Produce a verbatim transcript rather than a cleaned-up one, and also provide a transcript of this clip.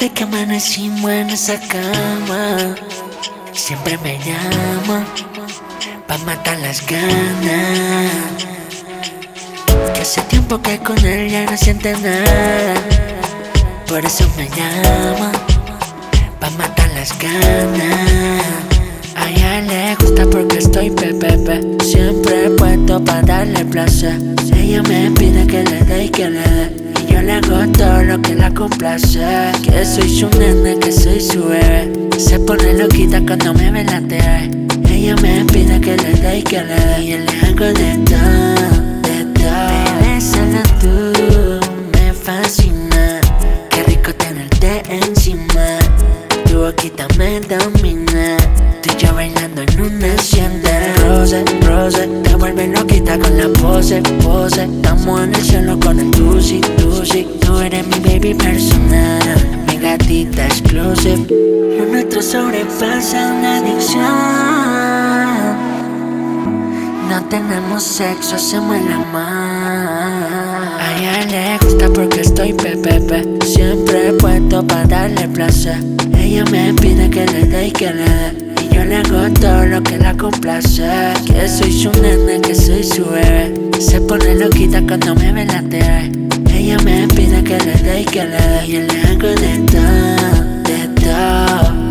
Desde que amanecimos en esa cama, siempre me llama pa' matar las ganas. Que hace tiempo que con él ya no siente nada, por eso me llama pa' matar las ganas. A ella le gusta porque estoy pepepe, siempre puesto pa' darle placer. Ella me pide que le dé y que le dé, y yo le hago todo lo que la complace. Que soy su nene, que soy su bebé, se pone loquita cuando me ve en la T V. Ella me pide que le dé y que le dé, y yo le hago de todo, de todo. Bebé, solo tú me fascina, qué rico tenerte encima. Tu boquita me domina, tú y yo bailando en una hacienda. Rose, rose, te vuelve loquita con la pose, pose. Estamos en el cielo con el tusi, tusi. Tú eres mi baby personal, mi gatita exclusive. Lo nuestro sobrepasa una adicción. No tenemos sexo, hacemos el amor. A ella le gusta porque estoy pepepe, siempre puesto pa' darle placer. Ella me pide que le dé y que le dé, y yo le hago todo lo que la complace. Que soy su nene, que soy su bebé, se pone loquita cuando me ve en la T V. Ella me pide que le dé y que le dé, y yo le hago de todo, de todo.